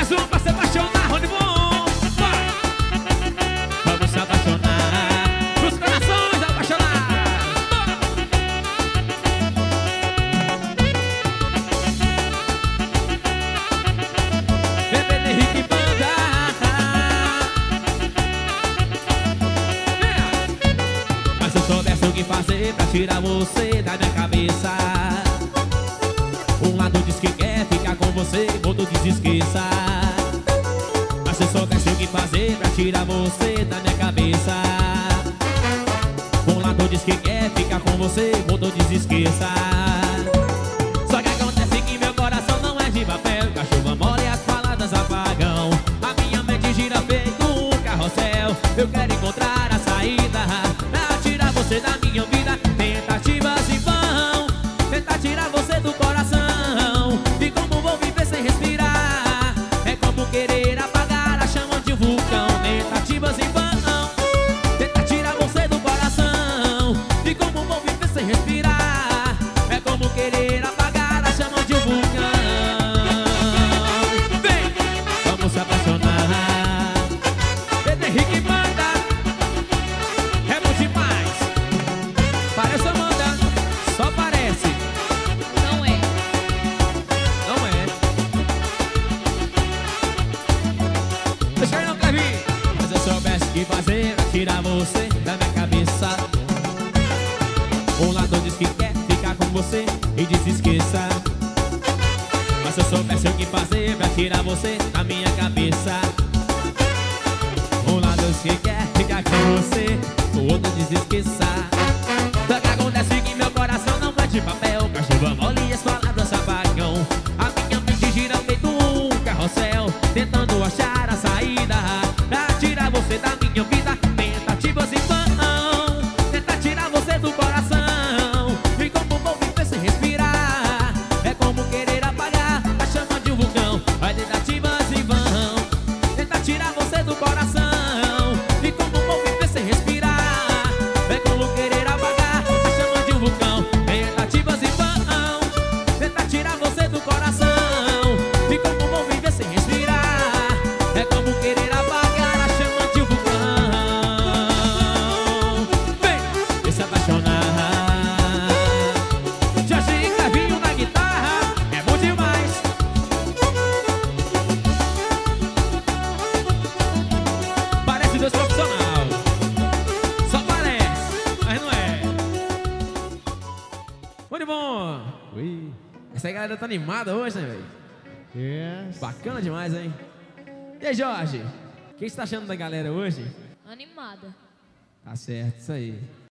mais um pra se apaixonar, Rony Bom. Vamos se apaixonar, os corações apaixonados. Bebê Henrique Banda. Mas se eu soubesse o que fazer pra tirar você da minha cabeça, um lado diz que quer ficar com você, outro diz esqueça. Mas se eu soubesse o que fazer pra tirar você da minha cabeça, um lado diz que quer ficar com você, outro diz esqueça. Só que acontece que meu coração não é de papel, que a chuva molha e as palavras apagam. A minha mente gira feito um carrossel. Eu quero encontrar a saída pra tirar você da minha vida. Tentativas em vão, tentar tirar você do coração. E como vou viver sem respirar? É como querer apagar a chama de um vulcão. Tentativas em vão, tentar tirar você do coração. E como vou viver sem respirar? É como querer apagar a chama de um vulcão. Vem, vamos se apaixonar. Bebê Henrique Banda. É bom demais. Parece Amanda, só parece. Não é. Não é. Deixa aí não, Clevinho. Mas eu soubesse o que fazer pra tirar você da minha cabeça. Um lado diz que quer ficar com você e diz esqueça. Mas se eu soubesse o que fazer pra tirar você da minha cabeça, um lado diz que quer ficar com você, o outro diz esqueça. Só que acontece que meu coração não é de papel, que a chuva molha e as palavras apagam. A minha mente gira feito um carrossel, tentando achar a saída pra tirar você da minha vida. Tentativas em vão, tentar tirar você do coração. E como vou viver sem respirar? É como querer apagar a chama de um vulcão. Vai, tentativas em vão, tentar tirar você do coração. E como vou viver sem respirar? É como querer apagar a chama de um vulcão. Tentativas em vão, tentar tirar você do coração. E como vou viver sem respirar? É como querer apagar a chama de um vulcão. Vem se apaixonar. Jorginho e Clevinho na guitarra, é bom demais. Parece dois profissionais. Só parece, mas não é. Muito bom. Ui. Essa aí, galera, tá animada hoje, né, velho? Yes. Bacana demais, hein? E aí, Jorge? O que você tá achando da galera hoje? Animada. Tá certo, isso aí.